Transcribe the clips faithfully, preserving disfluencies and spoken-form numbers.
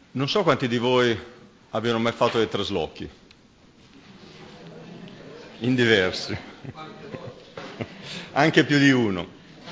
Non so quanti di voi abbiano mai fatto dei traslochi, in diversi, anche più di uno.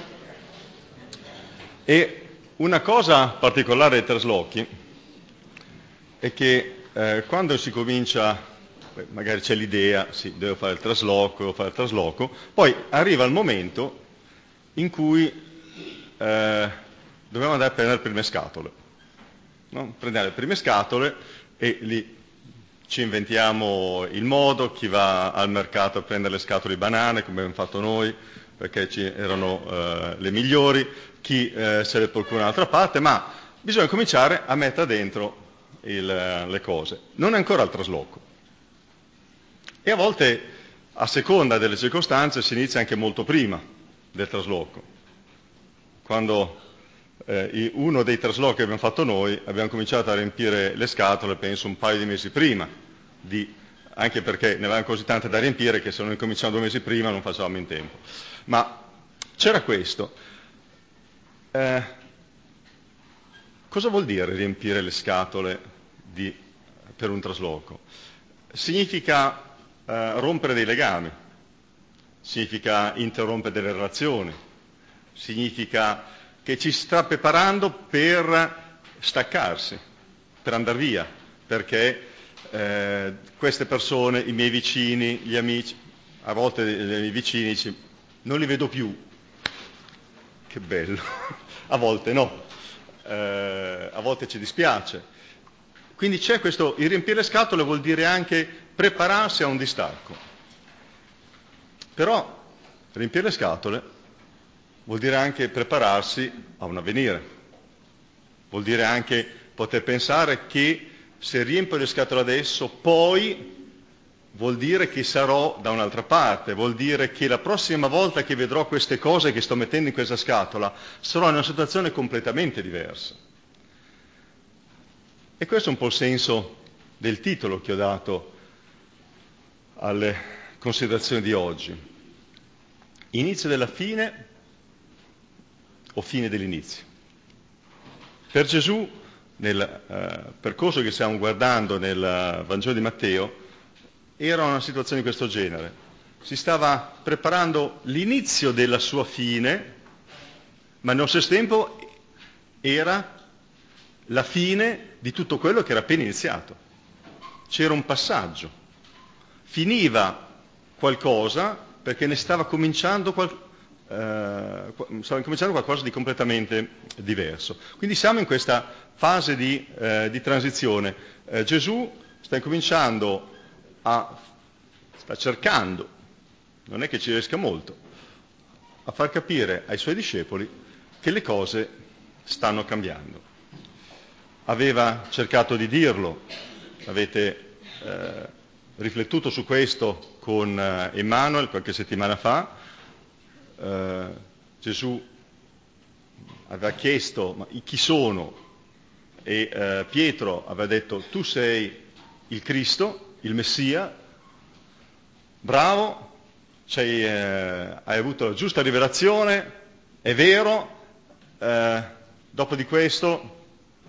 E una cosa particolare dei traslochi è che eh, quando si comincia, beh, magari c'è l'idea, sì, devo fare il trasloco, devo fare il trasloco, poi arriva il momento in cui eh, dobbiamo andare a prendere le prime scatole. No? Prendiamo le prime scatole e lì ci inventiamo il modo, chi va al mercato a prendere le scatole di banane, come abbiamo fatto noi, perché ci erano eh, le migliori, chi eh, se le procura da un'altra parte, ma bisogna cominciare a mettere dentro il, le cose. Non è ancora il trasloco. E a volte, a seconda delle circostanze, si inizia anche molto prima del trasloco. Quando eh, uno dei traslochi che abbiamo fatto noi, abbiamo cominciato a riempire le scatole, penso, un paio di mesi prima, di, anche perché ne avevamo così tante da riempire che se non incominciamo due mesi prima non facevamo in tempo. Ma c'era questo. Eh, cosa vuol dire riempire le scatole di, per un trasloco? Significa eh, rompere dei legami, significa interrompere delle relazioni, significa che ci sta preparando per staccarsi, per andare via, perché eh, queste persone, i miei vicini, gli amici, a volte i miei vicini dicono, non li vedo più, che bello, a volte no, eh, a volte ci dispiace. Quindi c'è questo, il riempire le scatole vuol dire anche prepararsi a un distacco. Però riempire le scatole vuol dire anche prepararsi a un avvenire. Vuol dire anche poter pensare che se riempio le scatole adesso, poi vuol dire che sarò da un'altra parte, vuol dire che la prossima volta che vedrò queste cose che sto mettendo in questa scatola, sarò in una situazione completamente diversa. E questo è un po' il senso del titolo che ho dato alle considerazioni di oggi. Inizio della fine o fine dell'inizio. Per Gesù, nel eh, percorso che stiamo guardando nel Vangelo di Matteo, era una situazione di questo genere. Si stava preparando l'inizio della sua fine, ma nello stesso tempo era la fine di tutto quello che era appena iniziato. C'era un passaggio. Finiva qualcosa perché ne stava cominciando qualcosa. Uh, stava incominciando qualcosa di completamente diverso. Quindi siamo in questa fase di, uh, di transizione. Uh, Gesù sta incominciando a, sta cercando, non è che ci riesca molto, a far capire ai suoi discepoli che le cose stanno cambiando. Aveva cercato di dirlo, avete uh, riflettuto su questo con uh, Emmanuel qualche settimana fa. Uh, Gesù aveva chiesto ma chi sono e uh, Pietro aveva detto tu sei il Cristo, il Messia, bravo, c'hai, uh, hai avuto la giusta rivelazione, è vero, uh, dopo di questo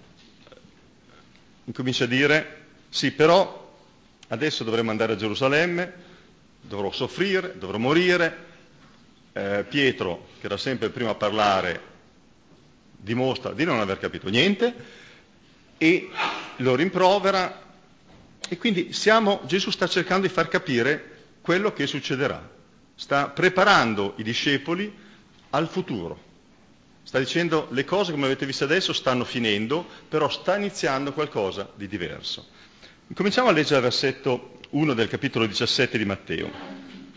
incomincia a dire sì però adesso dovremo andare a Gerusalemme, dovrò soffrire, dovrò morire. Eh, Pietro, che era sempre il primo a parlare, dimostra di non aver capito niente e lo rimprovera e quindi siamo, Gesù sta cercando di far capire quello che succederà, sta preparando i discepoli al futuro, sta dicendo le cose come avete visto adesso stanno finendo, però sta iniziando qualcosa di diverso. Cominciamo a leggere il versetto uno del capitolo diciassette di Matteo.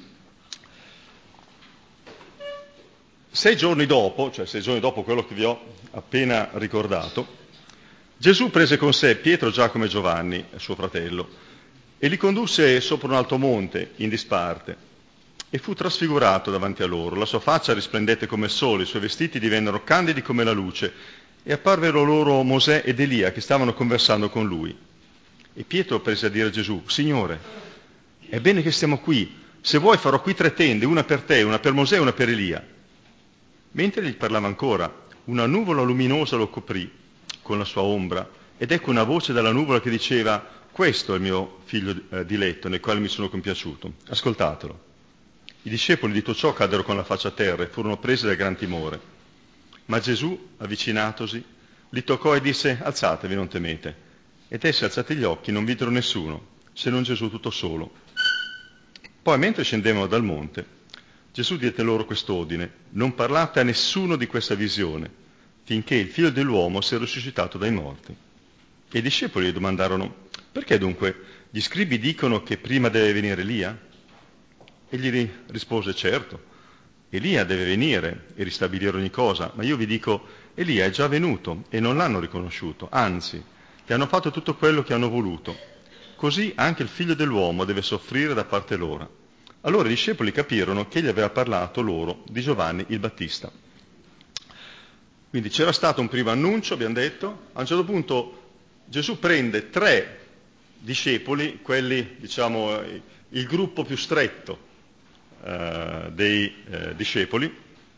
Sei giorni dopo, cioè sei giorni dopo quello che vi ho appena ricordato, Gesù prese con sé Pietro, Giacomo e Giovanni, suo fratello, e li condusse sopra un alto monte, in disparte, e fu trasfigurato davanti a loro. La sua faccia risplendette come il sole, i suoi vestiti divennero candidi come la luce, e apparvero loro Mosè ed Elia che stavano conversando con lui. E Pietro prese a dire a Gesù, Signore, è bene che stiamo qui, se vuoi farò qui tre tende, una per te, una per Mosè e una per Elia. Mentre gli parlava ancora, una nuvola luminosa lo coprì con la sua ombra Ed ecco una voce dalla nuvola che diceva: questo è il mio figlio eh, diletto, nel quale mi sono compiaciuto. Ascoltatelo. I discepoli di tutto ciò caddero con la faccia a terra e furono presi da gran timore. Ma Gesù, avvicinatosi, li toccò e disse: alzatevi, non temete. Ed essi, alzati gli occhi, non videro nessuno, se non Gesù tutto solo. Poi, mentre scendevano dal monte, Gesù diede loro quest'ordine: non parlate a nessuno di questa visione, finché il figlio dell'uomo sia risuscitato dai morti. E i discepoli gli domandarono: perché dunque gli scribi dicono che prima deve venire Elia? Egli rispose: certo, Elia deve venire e ristabilire ogni cosa, ma io vi dico, Elia è già venuto e non l'hanno riconosciuto, anzi, gli hanno fatto tutto quello che hanno voluto. Così anche il figlio dell'uomo deve soffrire da parte loro. Allora i discepoli capirono che egli aveva parlato loro di Giovanni il Battista. Quindi c'era stato un primo annuncio, abbiamo detto, a un certo punto Gesù prende tre discepoli, quelli, diciamo, il gruppo più stretto eh, dei eh, discepoli,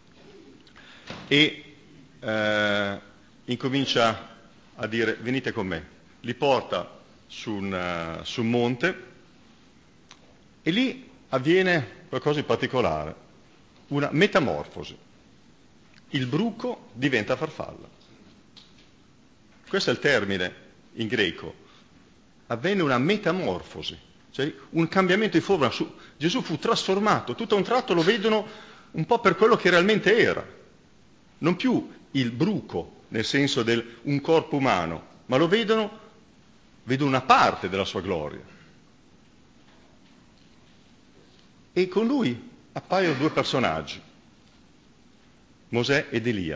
e eh, incomincia a dire: venite con me. Li porta su un, uh, su un monte e lì avviene qualcosa di particolare, una metamorfosi. Il bruco diventa farfalla. Questo è il termine in greco. Avvenne una metamorfosi, cioè un cambiamento di forma. Gesù fu trasformato, tutto a un tratto lo vedono un po' per quello che realmente era. Non più il bruco, nel senso di un corpo umano, ma lo vedono, vedono una parte della sua gloria. E con lui appaiono due personaggi, Mosè ed Elia.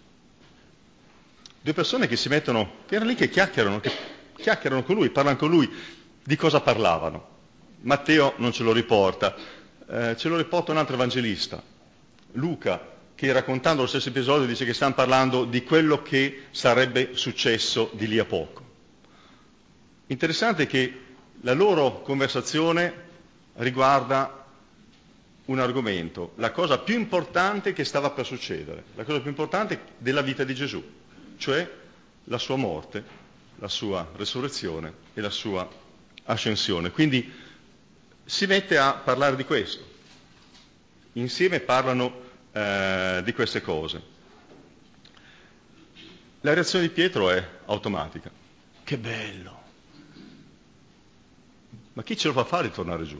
Due persone che si mettono, che erano lì che chiacchierano, che chiacchierano con lui, parlano con lui. Di cosa parlavano? Matteo non ce lo riporta, eh, ce lo riporta un altro evangelista, Luca, che raccontando lo stesso episodio dice che stanno parlando di quello che sarebbe successo di lì a poco. Interessante è che la loro conversazione riguarda un argomento, la cosa più importante che stava per succedere, la cosa più importante della vita di Gesù, cioè la sua morte, la sua resurrezione e la sua ascensione. Quindi si mette a parlare di questo. Insieme parlano eh, di queste cose. La reazione di Pietro è automatica. Che bello! Ma chi ce lo fa fare di tornare giù?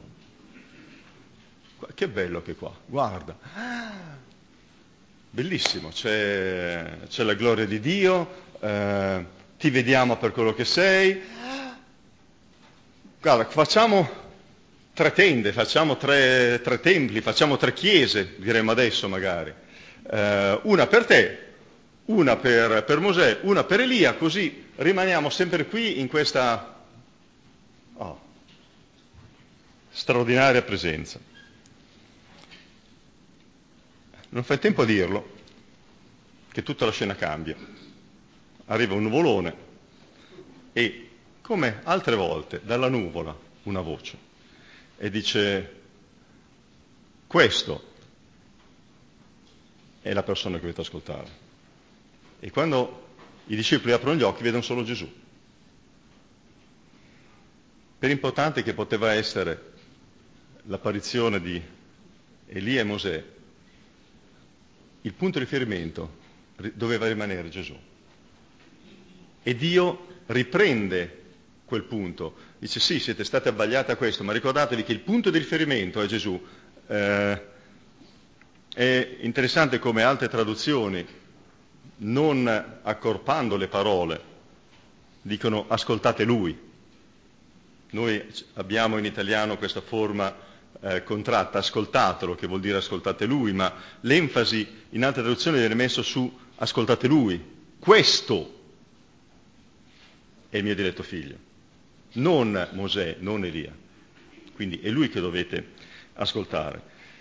Che bello che qua, guarda. Bellissimo, c'è, c'è la gloria di Dio, eh, ti vediamo per quello che sei. Guarda, facciamo tre tende, facciamo tre, tre templi, facciamo tre chiese, diremmo adesso magari. Eh, una per te, una per, per Mosè, una per Elia, così rimaniamo sempre qui in questa oh, straordinaria presenza. Non fai tempo a dirlo, che tutta la scena cambia. Arriva un nuvolone e, come altre volte, dalla nuvola una voce e dice: questo è la persona che dovete ascoltare. E quando i discepoli aprono gli occhi vedono solo Gesù. Per importante che poteva essere l'apparizione di Elia e Mosè, il punto di riferimento doveva rimanere Gesù. E Dio riprende quel punto. Dice: sì, siete stati abbagliati a questo, ma ricordatevi che il punto di riferimento è Gesù. Eh, è interessante come altre traduzioni, non accorpando le parole, dicono ascoltate Lui. Noi abbiamo in italiano questa forma eh, contratta, ascoltatelo, che vuol dire ascoltate Lui, ma l'enfasi in altre traduzioni viene messo su ascoltate Lui. Questo è il mio diletto figlio, non Mosè, non Elia. Quindi è Lui che dovete ascoltare.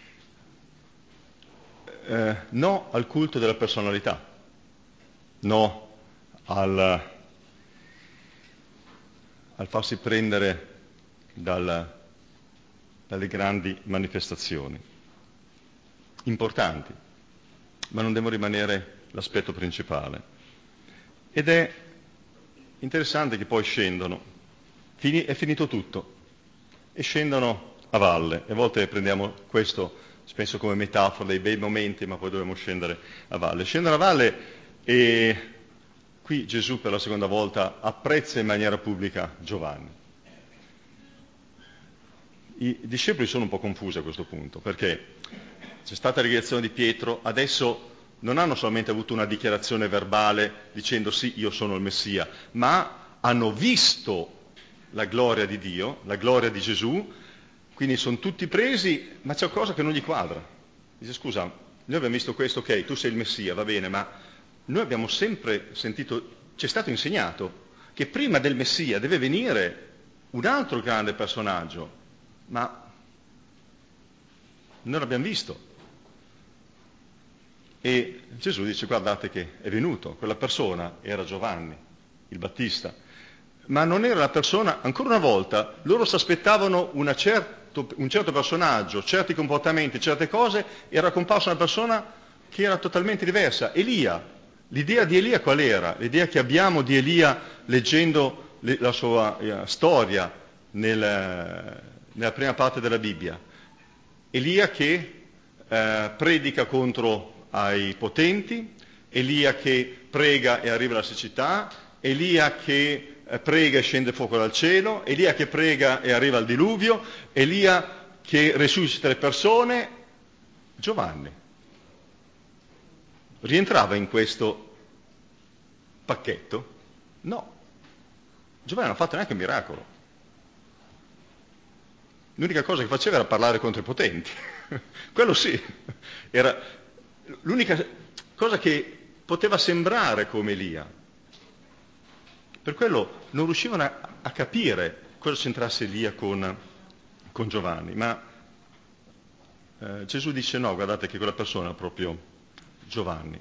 Eh, no al culto della personalità, no al, al farsi prendere dal, dalle grandi manifestazioni, importanti, ma non devono rimanere l'aspetto principale. Ed è interessante che poi scendono, Fini, è finito tutto, e scendono a valle. E a volte prendiamo questo, penso come metafora dei bei momenti, ma poi dobbiamo scendere a valle. Scendono a valle e qui Gesù per la seconda volta apprezza in maniera pubblica Giovanni. I discepoli sono un po' confusi a questo punto, perché c'è stata la rielezione di Pietro, adesso non hanno solamente avuto una dichiarazione verbale dicendo sì, io sono il Messia, ma hanno visto la gloria di Dio, la gloria di Gesù, quindi sono tutti presi, ma c'è qualcosa che non gli quadra. Dice, scusa, noi abbiamo visto questo, ok, tu sei il Messia, va bene, ma noi abbiamo sempre sentito, ci è stato insegnato che prima del Messia deve venire un altro grande personaggio, ma non l'abbiamo visto. E Gesù dice, guardate che è venuto, quella persona era Giovanni, il Battista, ma non era la persona, ancora una volta, loro si aspettavano una certo, un certo personaggio, certi comportamenti, certe cose, era comparsa una persona che era totalmente diversa, Elia. L'idea di Elia qual era? L'idea che abbiamo di Elia leggendo le, la sua eh, storia nel, nella prima parte della Bibbia. Elia che eh, predica contro ai potenti, Elia che prega e arriva la siccità, Elia che eh, prega e scende fuoco dal cielo, Elia che prega e arriva il diluvio, Elia che resuscita le persone, Giovanni. Rientrava in questo pacchetto? No. Giovanni non ha fatto neanche un miracolo. L'unica cosa che faceva era parlare contro i potenti. Quello sì. Era l'unica cosa che poteva sembrare come Elia. Per quello non riuscivano a, a capire cosa c'entrasse Elia con, con Giovanni. Ma eh, Gesù dice no, guardate che quella persona è proprio Giovanni.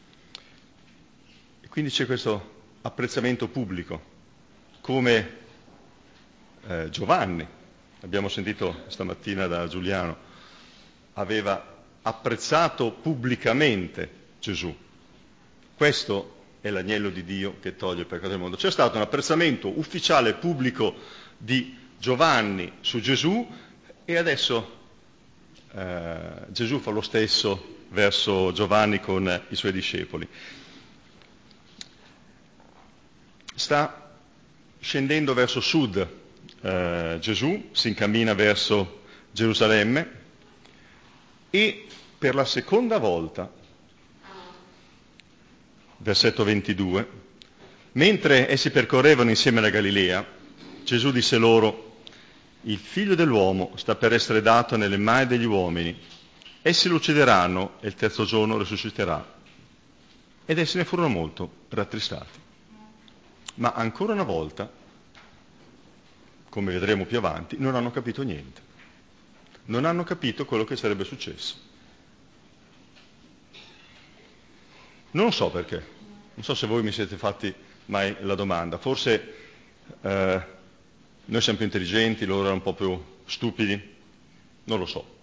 E quindi c'è questo apprezzamento pubblico, come eh, Giovanni, abbiamo sentito stamattina da Giuliano, aveva apprezzato pubblicamente Gesù. Questo è l'agnello di Dio che toglie il peccato del mondo. C'è stato un apprezzamento ufficiale pubblico di Giovanni su Gesù e adesso eh, Gesù fa lo stesso verso Giovanni con i suoi discepoli. Sta scendendo verso sud eh, Gesù, si incammina verso Gerusalemme e per la seconda volta, versetto ventidue, mentre essi percorrevano insieme la Galilea, Gesù disse loro, il figlio dell'uomo sta per essere dato nelle mani degli uomini, essi lo uccideranno e il terzo giorno risusciterà. Ed essi ne furono molto rattristati. Ma ancora una volta, come vedremo più avanti, non hanno capito niente. Non hanno capito quello che sarebbe successo. Non so perché. Non so se voi mi siete fatti mai la domanda. Forse eh, noi siamo più intelligenti, loro erano un po' più stupidi. Non lo so.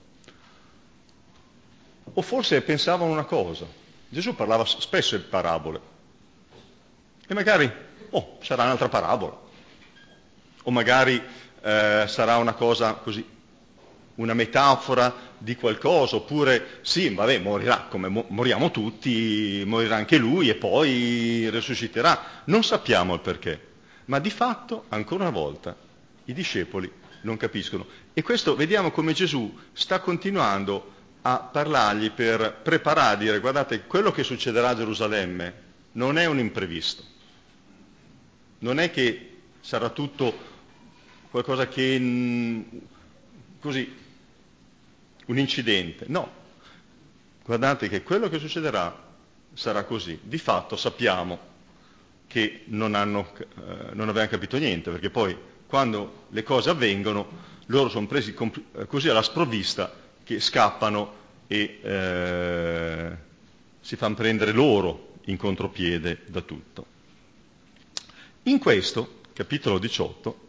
O forse pensavano una cosa. Gesù parlava spesso in parabole. E magari, oh, sarà un'altra parabola. O magari eh, sarà una cosa così, una metafora di qualcosa, oppure sì, vabbè, morirà come mo- moriamo tutti, morirà anche lui e poi risusciterà. Non sappiamo il perché, ma di fatto, ancora una volta, i discepoli non capiscono. E questo vediamo come Gesù sta continuando a parlargli per preparare, dire guardate, quello che succederà a Gerusalemme non è un imprevisto, non è che sarà tutto qualcosa che mh, così, un incidente. No, guardate che quello che succederà sarà così. Di fatto sappiamo che non, hanno, eh, non avevano capito niente, perché poi quando le cose avvengono loro sono presi comp- così alla sprovvista che scappano e eh, si fanno prendere loro in contropiede da tutto. In questo, capitolo diciotto,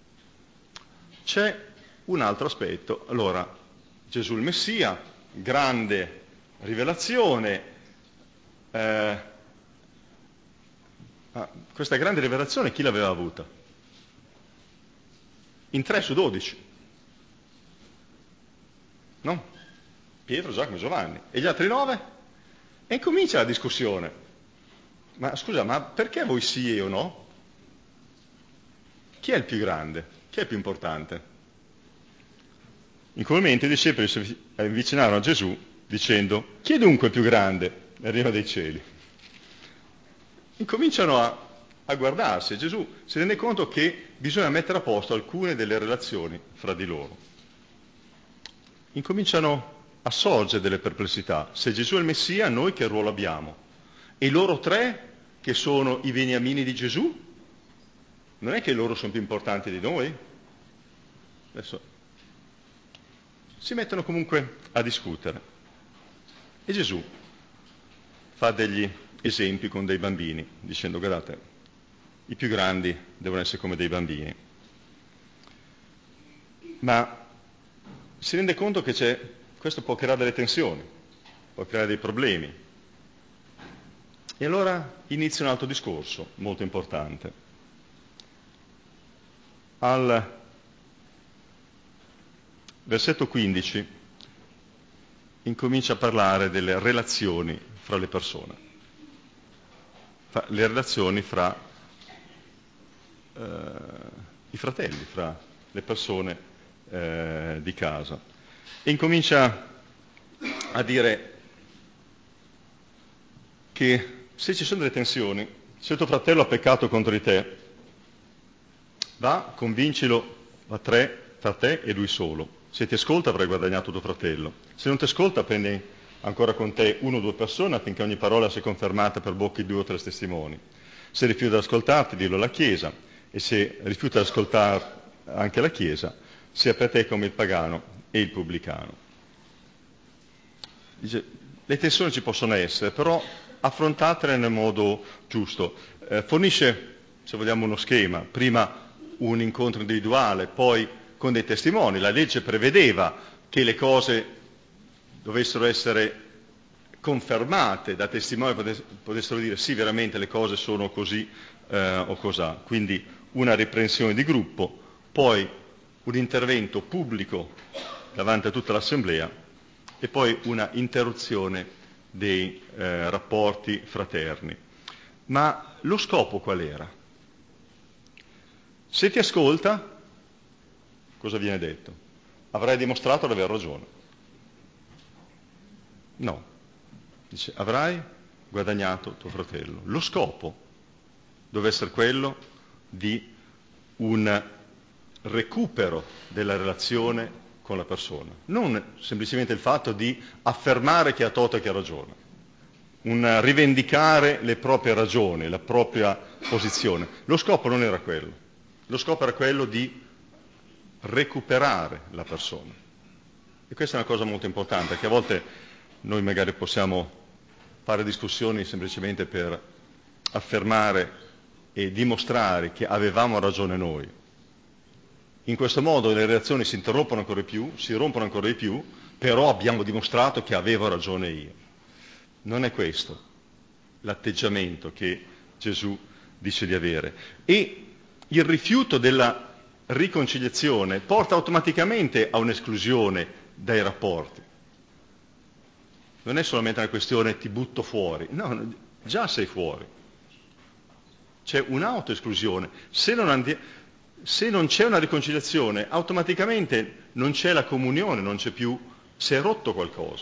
c'è un altro aspetto. Allora, Gesù il Messia, grande rivelazione, eh, Ma questa grande rivelazione chi l'aveva avuta? In tre su dodici. No? Pietro, Giacomo e Giovanni. E gli altri nove? E comincia la discussione. Ma scusa, ma perché voi sì e io no? Chi è il più grande? Chi è il più importante? In quel momento i discepoli si avvicinarono a Gesù dicendo: chi è dunque il più grande nel regno dei cieli? Incominciano a, a guardarsi e Gesù si rende conto che bisogna mettere a posto alcune delle relazioni fra di loro. Incominciano a sorgere delle perplessità. Se Gesù è il Messia, noi che ruolo abbiamo? E loro tre, che sono i beniamini di Gesù, non è che loro sono più importanti di noi? Adesso si mettono comunque a discutere. E Gesù fa degli esempi con dei bambini, dicendo: guardate, i più grandi devono essere come dei bambini. Ma si rende conto che c'è, questo può creare delle tensioni, può creare dei problemi. E allora inizia un altro discorso molto importante. Al versetto quindici incomincia a parlare delle relazioni fra le persone, fra le relazioni fra eh, i fratelli, fra le persone eh, di casa. E incomincia a dire che se ci sono delle tensioni, se tuo fratello ha peccato contro di te, va, convincilo a tre, tra te e lui solo. Se ti ascolta avrai guadagnato tuo fratello. Se non ti ascolta prendi ancora con te uno o due persone affinché ogni parola sia confermata per bocca di due o tre testimoni. Se rifiuta di ascoltarti, dillo alla Chiesa, e se rifiuta di ascoltare anche la Chiesa, sia per te come il pagano e il pubblicano. Dice, le tensioni ci possono essere, però affrontatele nel modo giusto. Eh, fornisce, se vogliamo, uno schema. Prima un incontro individuale, poi con dei testimoni. La legge prevedeva che le cose dovessero essere confermate da testimoni, potessero dire sì, veramente le cose sono così eh, o cos'ha. Quindi una riprensione di gruppo, poi un intervento pubblico davanti a tutta l'assemblea e poi una interruzione dei eh, rapporti fraterni. Ma lo scopo qual era? Se ti ascolta, cosa viene detto? Avrai dimostrato di aver ragione. No. Dice, avrai guadagnato tuo fratello. Lo scopo deve essere quello di un recupero della relazione con la persona, non semplicemente il fatto di affermare chi ha torto e chi ha ragione, un rivendicare le proprie ragioni, la propria posizione. Lo scopo non era quello, lo scopo era quello di recuperare la persona. E questa è una cosa molto importante, che a volte noi magari possiamo fare discussioni semplicemente per affermare e dimostrare che avevamo ragione noi. In questo modo le relazioni si interrompono ancora di più, si rompono ancora di più, però abbiamo dimostrato che avevo ragione io. Non è questo l'atteggiamento che Gesù dice di avere. E il rifiuto della riconciliazione porta automaticamente a un'esclusione dai rapporti. Non è solamente una questione ti butto fuori, no, già sei fuori. C'è un'autoesclusione. Se non, andi- se non c'è una riconciliazione, automaticamente non c'è la comunione, non c'è più, si è rotto qualcosa.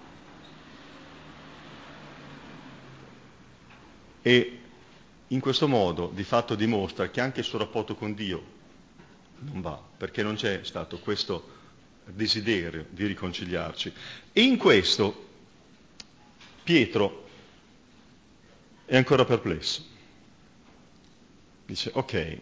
E in questo modo di fatto dimostra che anche il suo rapporto con Dio non va, perché non c'è stato questo desiderio di riconciliarci. E in questo Pietro è ancora perplesso. Dice, ok,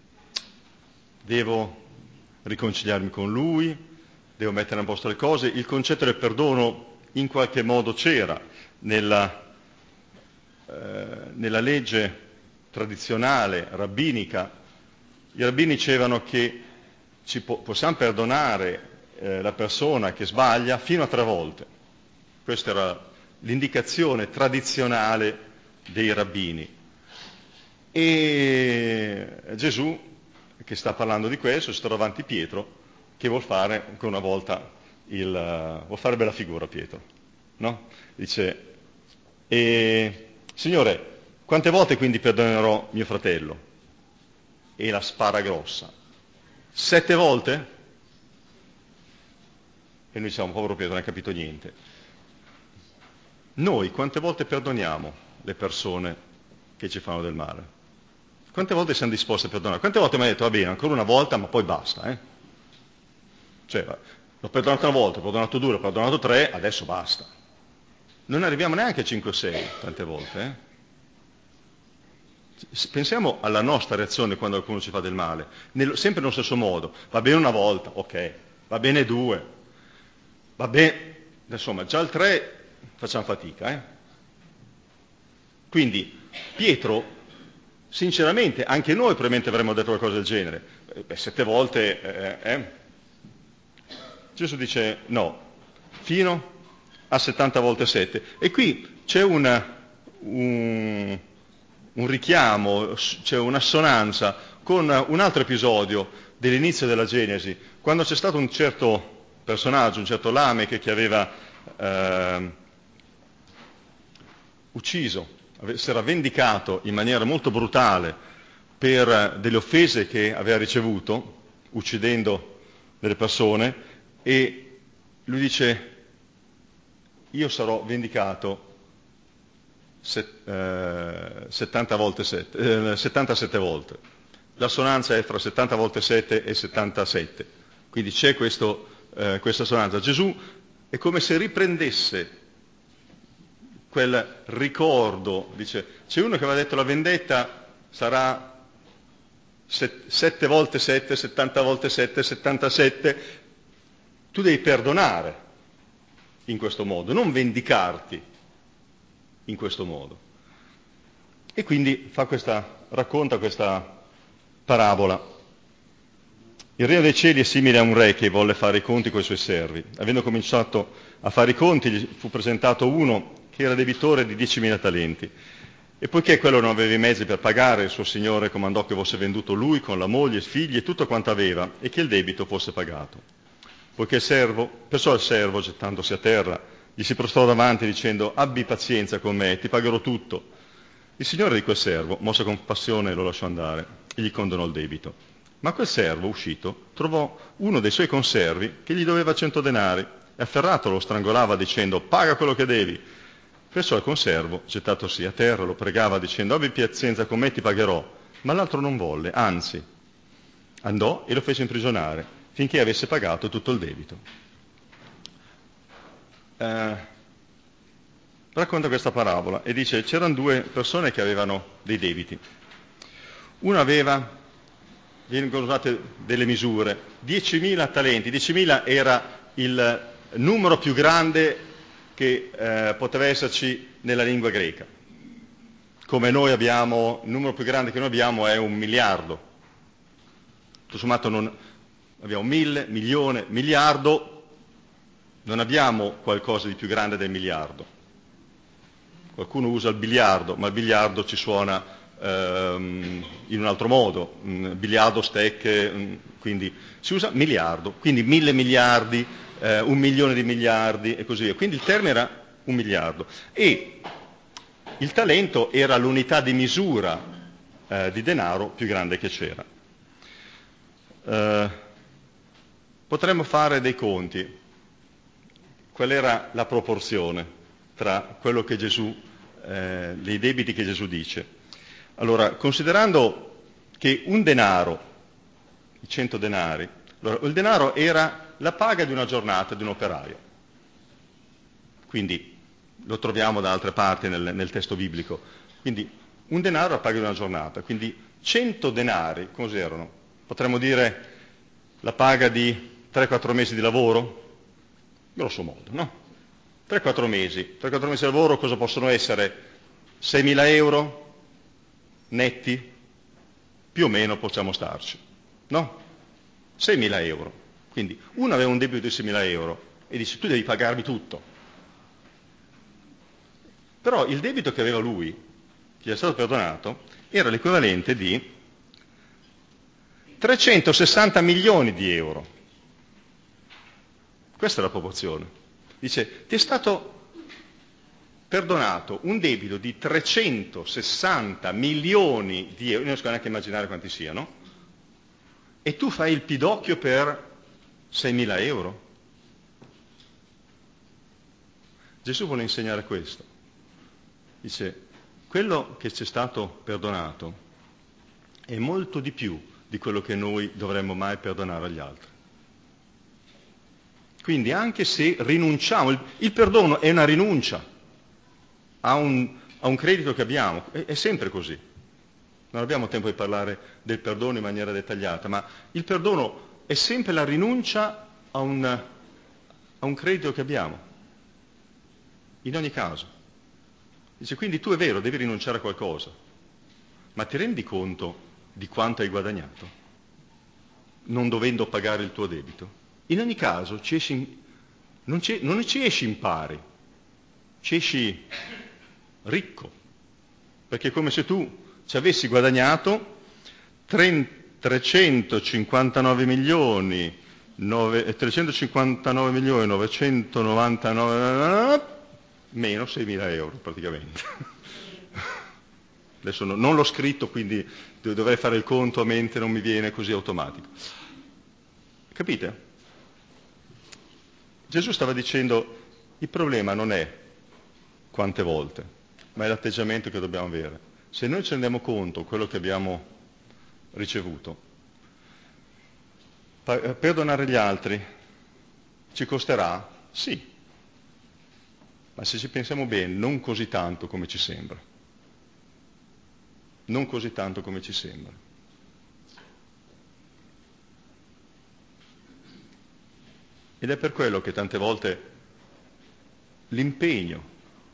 devo riconciliarmi con lui, devo mettere a posto le cose. Il concetto del perdono in qualche modo c'era nella, eh, nella legge tradizionale, rabbinica. I rabbini dicevano che ci po- possiamo perdonare eh, la persona che sbaglia fino a tre volte. Questa era l'indicazione tradizionale dei rabbini. E Gesù, che sta parlando di questo, si trova davanti Pietro, che vuol fare ancora una volta il, uh, vuol fare bella figura Pietro, no? Dice, e, Signore, quante volte quindi perdonerò mio fratello? E la spara grossa. Sette volte? E noi diciamo, povero Pietro, non hai capito niente. Noi quante volte perdoniamo le persone che ci fanno del male? Quante volte siamo disposti a perdonare? Quante volte mi ha detto, va bene, ancora una volta, ma poi basta, eh? Cioè, l'ho perdonato una volta, l'ho perdonato due, l'ho perdonato tre, adesso basta. Non arriviamo neanche a cinque o sei tante volte, eh? Pensiamo alla nostra reazione quando qualcuno ci fa del male, nello, sempre nello stesso modo. Va bene una volta, ok, va bene due, va bene, insomma, già al tre facciamo fatica, eh? Quindi, Pietro, sinceramente, anche noi probabilmente avremmo detto qualcosa del genere. Beh, sette volte, eh, eh. Gesù dice no, fino a settanta volte sette. E qui c'è una, un, un richiamo, c'è un'assonanza con un altro episodio dell'inizio della Genesi, quando c'è stato un certo personaggio, un certo Lamech che aveva eh, ucciso, si era vendicato in maniera molto brutale per delle offese che aveva ricevuto, uccidendo delle persone, e lui dice, io sarò vendicato set, eh, settanta volte sette, eh, settantasette volte. L'assonanza è fra settanta volte sette e settantasette, quindi c'è questo, eh, questa assonanza. Gesù è come se riprendesse quel ricordo, dice, c'è uno che aveva detto la vendetta sarà set, sette volte sette, settanta volte sette, settantasette, tu devi perdonare in questo modo, non vendicarti in questo modo. E quindi fa questa, racconta questa parabola. Il regno dei cieli è simile a un re che volle fare i conti con i suoi servi. Avendo cominciato a fare i conti, gli fu presentato uno che era debitore di diecimila talenti. E poiché quello non aveva i mezzi per pagare, il suo signore comandò che fosse venduto lui con la moglie, i figli e tutto quanto aveva, e che il debito fosse pagato. Poiché il servo, perciò il servo, gettandosi a terra, gli si prostrò davanti dicendo, abbi pazienza con me, ti pagherò tutto. Il signore di quel servo, mosso con passione, lo lasciò andare e gli condonò il debito. Ma quel servo, uscito, trovò uno dei suoi conservi che gli doveva cento denari e afferratolo lo strangolava dicendo, paga quello che devi. Perciò il conservo, gettatosi a terra, lo pregava dicendo, abbi pazienza con me, ti pagherò. Ma l'altro non volle, anzi, andò e lo fece imprigionare, finché avesse pagato tutto il debito. Eh, racconta questa parabola e dice, c'erano due persone che avevano dei debiti. Uno aveva, vengono usate delle misure, diecimila talenti, diecimila era il numero più grande che eh, poteva esserci nella lingua greca. Come noi abbiamo, il numero più grande che noi abbiamo è un miliardo. Tutto sommato non, abbiamo mille, milione, miliardo, non abbiamo qualcosa di più grande del miliardo. Qualcuno usa il biliardo, ma il biliardo ci suona ehm, in un altro modo, mm, biliardo, stecche, mm, quindi si usa miliardo, quindi mille miliardi, eh, un milione di miliardi e così via. Quindi il termine era un miliardo. E il talento era l'unità di misura eh, di denaro più grande che c'era. Eh, potremmo fare dei conti. Qual era la proporzione tra quello che Gesù, eh, dei debiti che Gesù dice? Allora, considerando che un denaro, i cento denari, allora, il denaro era la paga di una giornata di un operaio. Quindi lo troviamo da altre parti nel, nel testo biblico. Quindi un denaro è la paga di una giornata. Quindi cento denari, cos'erano? Potremmo dire la paga di tre quattro mesi di lavoro? Grosso modo, no? tre quattro mesi. tre quattro mesi di lavoro cosa possono essere? seimila euro netti? Più o meno possiamo starci, no? seimila euro. Quindi uno aveva un debito di seimila euro e dice tu devi pagarmi tutto. Però il debito che aveva lui, che gli è stato perdonato, era l'equivalente di trecentosessanta milioni di euro. Questa è la proporzione. Dice, ti è stato perdonato un debito di trecentosessanta milioni di euro, non riesco neanche a immaginare quanti siano, e tu fai il pidocchio per seimila euro. Gesù vuole insegnare questo. Dice, quello che ci è stato perdonato è molto di più di quello che noi dovremmo mai perdonare agli altri. Quindi anche se rinunciamo, il, il perdono è una rinuncia a un, a un credito che abbiamo, è, è sempre così. Non abbiamo tempo di parlare del perdono in maniera dettagliata, ma il perdono è sempre la rinuncia a un, a un credito che abbiamo. In ogni caso. Dice, quindi tu è vero, devi rinunciare a qualcosa, ma ti rendi conto di quanto hai guadagnato, non dovendo pagare il tuo debito? In ogni caso, ci esci in, non, ci, non ci esci in pari, ci esci ricco, perché è come se tu ci avessi guadagnato trecentocinquantanove milioni, trecentocinquantanove milioni novecentonovantanove meno seimila euro praticamente. Adesso no, non l'ho scritto, quindi dovrei fare il conto a mente, non mi viene così automatico. Capite? Gesù stava dicendo, il problema non è quante volte, ma è l'atteggiamento che dobbiamo avere. Se noi ci rendiamo conto di quello che abbiamo ricevuto, perdonare gli altri ci costerà? Sì. Ma se ci pensiamo bene, non così tanto come ci sembra. Non così tanto come ci sembra. Ed è per quello che tante volte l'impegno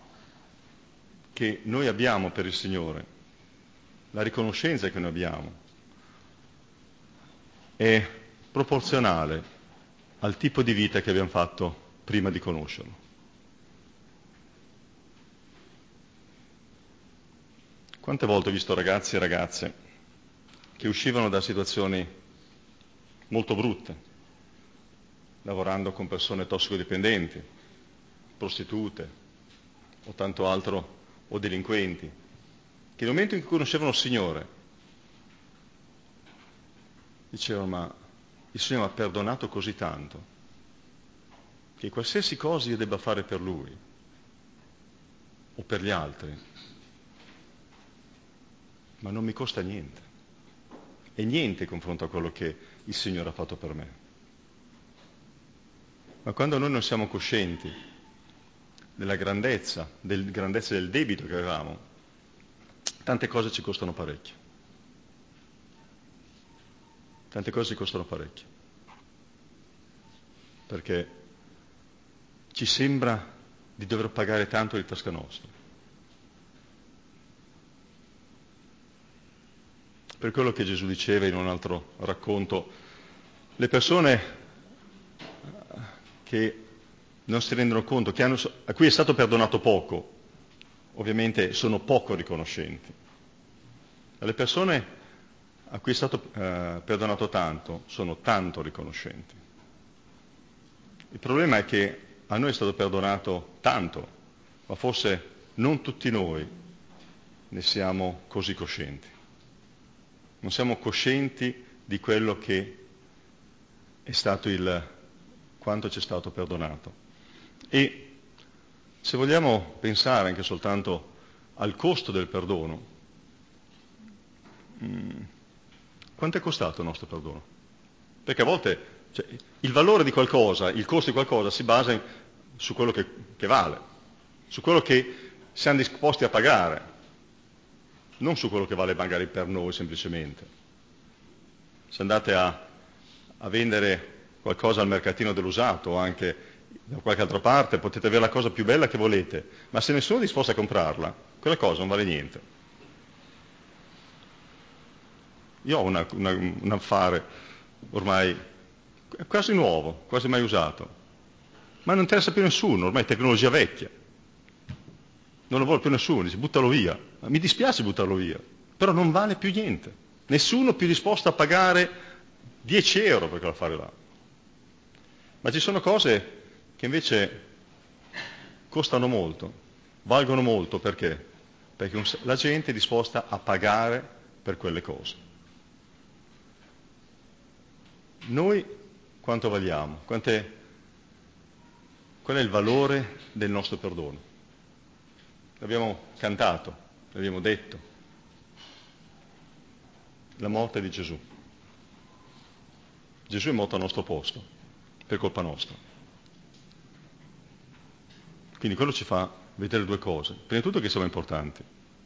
che noi abbiamo per il Signore, la riconoscenza che noi abbiamo, è proporzionale al tipo di vita che abbiamo fatto prima di conoscerlo. Quante volte ho visto ragazzi e ragazze che uscivano da situazioni molto brutte, lavorando con persone tossicodipendenti, prostitute o tanto altro, o delinquenti, che nel momento in cui conoscevano il Signore dicevano, ma il Signore mi ha perdonato così tanto che qualsiasi cosa io debba fare per Lui o per gli altri, ma non mi costa niente. È niente in confronto a quello che il Signore ha fatto per me. Ma quando noi non siamo coscienti della grandezza, del grandezza del debito che avevamo, tante cose ci costano parecchio. Tante cose ci costano parecchio. Perché ci sembra di dover pagare tanto di tasca nostra. Per quello che Gesù diceva in un altro racconto, le persone che non si rendono conto, che hanno, a cui è stato perdonato poco, ovviamente sono poco riconoscenti. Le persone a cui è stato eh, perdonato tanto sono tanto riconoscenti. Il problema è che a noi è stato perdonato tanto, ma forse non tutti noi ne siamo così coscienti. Non siamo coscienti di quello che è stato il quanto ci è stato perdonato. E se vogliamo pensare anche soltanto al costo del perdono, mh, quanto è costato il nostro perdono? Perché a volte cioè, il valore di qualcosa, il costo di qualcosa si basa in, su quello che, che vale, su quello che siamo disposti a pagare, non su quello che vale magari per noi semplicemente. Se andate a, a vendere qualcosa al mercatino dell'usato o anche da qualche altra parte, potete avere la cosa più bella che volete, ma se nessuno è disposto a comprarla, quella cosa non vale niente. Io ho una, una, un affare ormai quasi nuovo, quasi mai usato, ma non interessa più nessuno, ormai è tecnologia vecchia. Non lo vuole più nessuno, dice buttalo via. Ma mi dispiace buttarlo via. però non vale più niente. Nessuno è più disposto a pagare dieci euro per quell'affare là. Ma ci sono cose che invece costano molto, valgono molto, perché? Perché la gente è disposta a pagare per quelle cose. Noi quanto valiamo? Quant'è, qual è il valore del nostro perdono? L'abbiamo cantato, l'abbiamo detto. La morte di Gesù. Gesù è morto al nostro posto, per colpa nostra. Quindi quello ci fa vedere due cose. Prima di tutto che siamo importanti,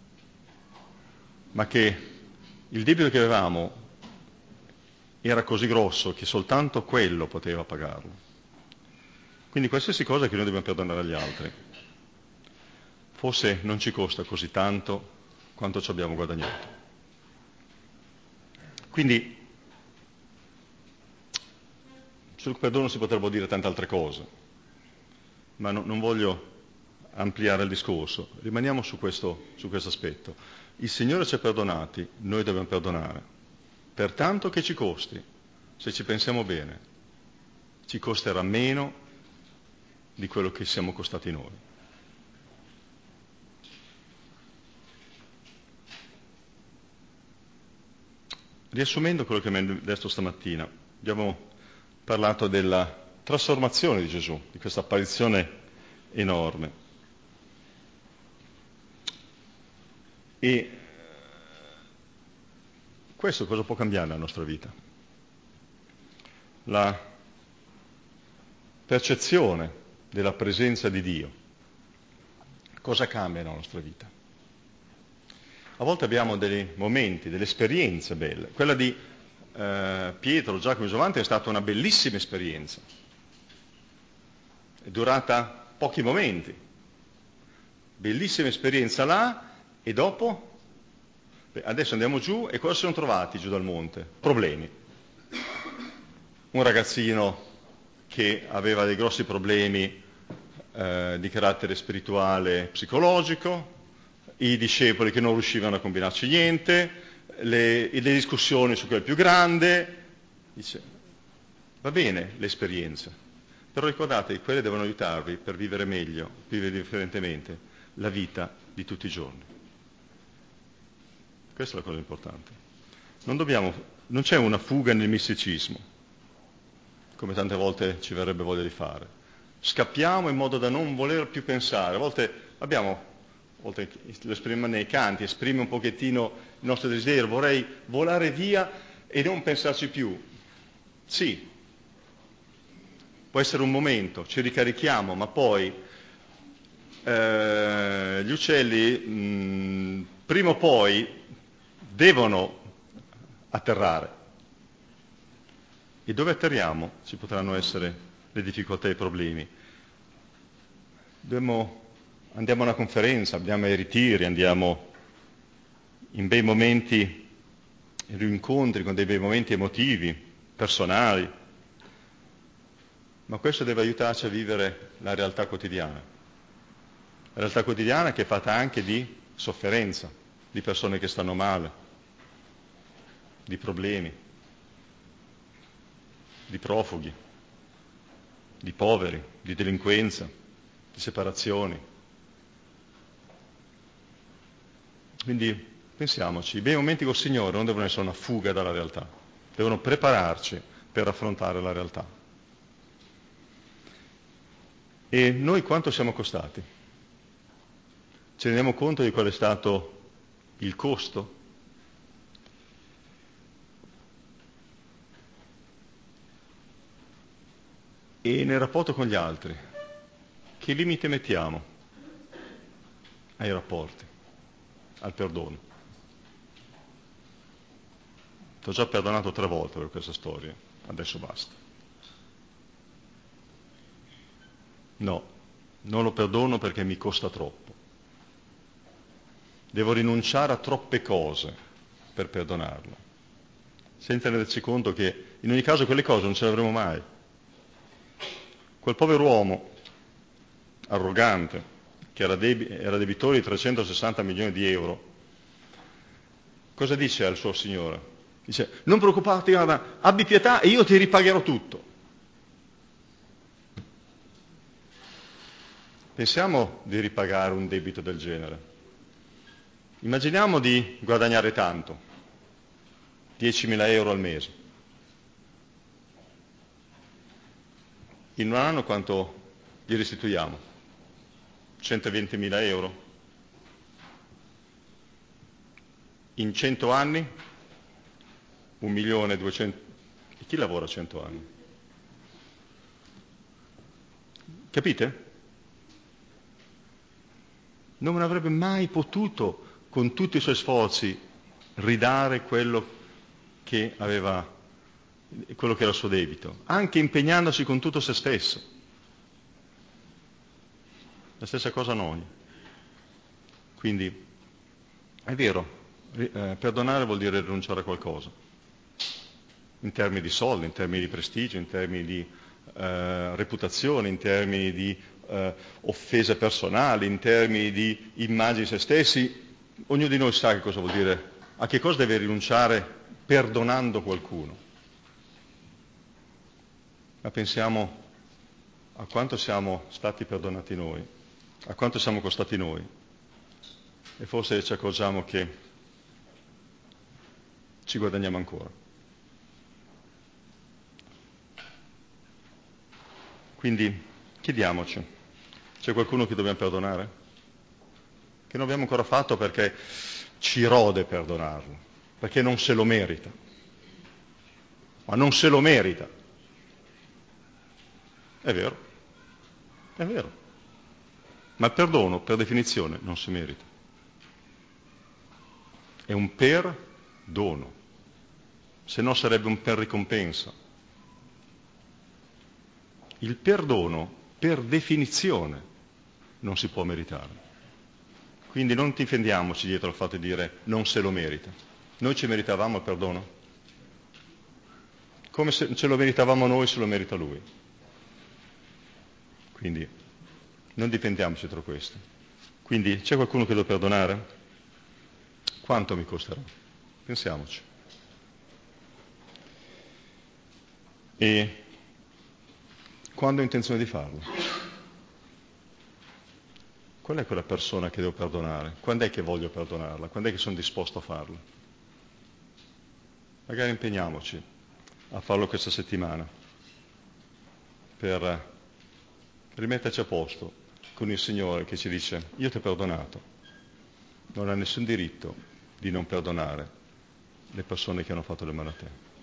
ma che il debito che avevamo era così grosso che soltanto quello poteva pagarlo. Quindi qualsiasi cosa che noi dobbiamo perdonare agli altri, forse non ci costa così tanto quanto ci abbiamo guadagnato. Quindi sul perdono si potrebbero dire tante altre cose, ma no, non voglio ampliare il discorso. Rimaniamo su questo, su questo aspetto. Il Signore ci ha perdonati, noi dobbiamo perdonare. Per tanto che ci costi, se ci pensiamo bene, ci costerà meno di quello che siamo costati noi. Riassumendo quello che mi hanno detto stamattina, abbiamo parlato della trasformazione di Gesù, di questa apparizione enorme. E questo cosa può cambiare nella nostra vita? La percezione della presenza di Dio. Cosa cambia nella nostra vita? A volte abbiamo dei momenti, delle esperienze belle. Quella di eh, Pietro, Giacomo e Giovanni è stata una bellissima esperienza. È durata pochi momenti. Bellissima esperienza là, e dopo? Beh, adesso andiamo giù, e cosa si sono trovati giù dal monte? Problemi. Un ragazzino che aveva dei grossi problemi eh, di carattere spirituale, psicologico, i discepoli che non riuscivano a combinarci niente, le, le discussioni su quel più grande. Dice, va bene le esperienze, però ricordate che quelle devono aiutarvi per vivere meglio, vivere differentemente la vita di tutti i giorni. Questa è la cosa importante. Non dobbiamo, non c'è una fuga nel misticismo, come tante volte ci verrebbe voglia di fare. Scappiamo in modo da non voler più pensare. A volte abbiamo, oltre lo esprimiamo nei canti, esprime un pochettino il nostro desiderio, vorrei volare via e non pensarci più. Sì, può essere un momento, ci ricarichiamo, ma poi eh, gli uccelli mh, prima o poi devono atterrare. E dove atterriamo ci potranno essere le difficoltà e i problemi. Dobbiamo, andiamo a una conferenza, andiamo ai ritiri, andiamo in bei momenti, in incontri con dei bei momenti emotivi, personali, ma questo deve aiutarci a vivere la realtà quotidiana. La realtà quotidiana che è fatta anche di sofferenza, di persone che stanno male, di problemi, di profughi, di poveri, di delinquenza, di separazioni. Quindi pensiamoci, i bei momenti col Signore non devono essere una fuga dalla realtà, devono prepararci per affrontare la realtà. E noi quanto siamo costati? Ci rendiamo conto di qual è stato il costo? E nel rapporto con gli altri, che limite mettiamo ai rapporti, al perdono? Ti ho già perdonato tre volte per questa storia, adesso basta. No, non lo perdono perché mi costa troppo. Devo rinunciare a troppe cose per perdonarlo, senza renderci conto che in ogni caso quelle cose non ce le avremo mai. Quel povero uomo arrogante, che era, debi- era debitore di trecentosessanta milioni di euro, cosa dice al suo Signore? Dice, non preoccuparti, guarda, abbi pietà e io ti ripagherò tutto. Pensiamo di ripagare un debito del genere. Immaginiamo di guadagnare tanto, diecimila euro al mese. In un anno quanto gli restituiamo? centoventimila euro? In cento anni? un milione e duecento. E chi lavora cento anni? Capite? Non avrebbe mai potuto, con tutti i suoi sforzi, ridare quello che aveva, quello che era il suo debito, anche impegnandosi con tutto se stesso. La stessa cosa noi. Quindi, è vero, eh, perdonare vuol dire rinunciare a qualcosa, in termini di soldi, in termini di prestigio, in termini di eh, reputazione, in termini di eh, offese personali, in termini di immagini di se stessi. Ognuno di noi sa che cosa vuol dire, a che cosa deve rinunciare perdonando qualcuno. Ma pensiamo a quanto siamo stati perdonati noi, a quanto siamo costati noi, e forse ci accorgiamo che ci guadagniamo ancora. Quindi chiediamoci, c'è qualcuno che dobbiamo perdonare? Che non abbiamo ancora fatto perché ci rode perdonarlo, perché non se lo merita. Ma non se lo merita. È vero, è vero. Ma il perdono, per definizione, non si merita. È un perdono, se no sarebbe un per ricompensa. Il perdono, per definizione, non si può meritare. Quindi non difendiamoci dietro al fatto di dire non se lo merita. Noi ci meritavamo il perdono? Come se ce lo meritavamo noi, se lo merita lui. Quindi non difendiamoci tra questo. Quindi c'è qualcuno che devo perdonare? Quanto mi costerà? Pensiamoci. E quando ho intenzione di farlo? Qual è quella persona che devo perdonare? Quando è che voglio perdonarla? Quando è che sono disposto a farlo? Magari impegniamoci a farlo questa settimana per rimetterci a posto con il Signore che ci dice io ti ho perdonato, non hai nessun diritto di non perdonare le persone che hanno fatto del male a te.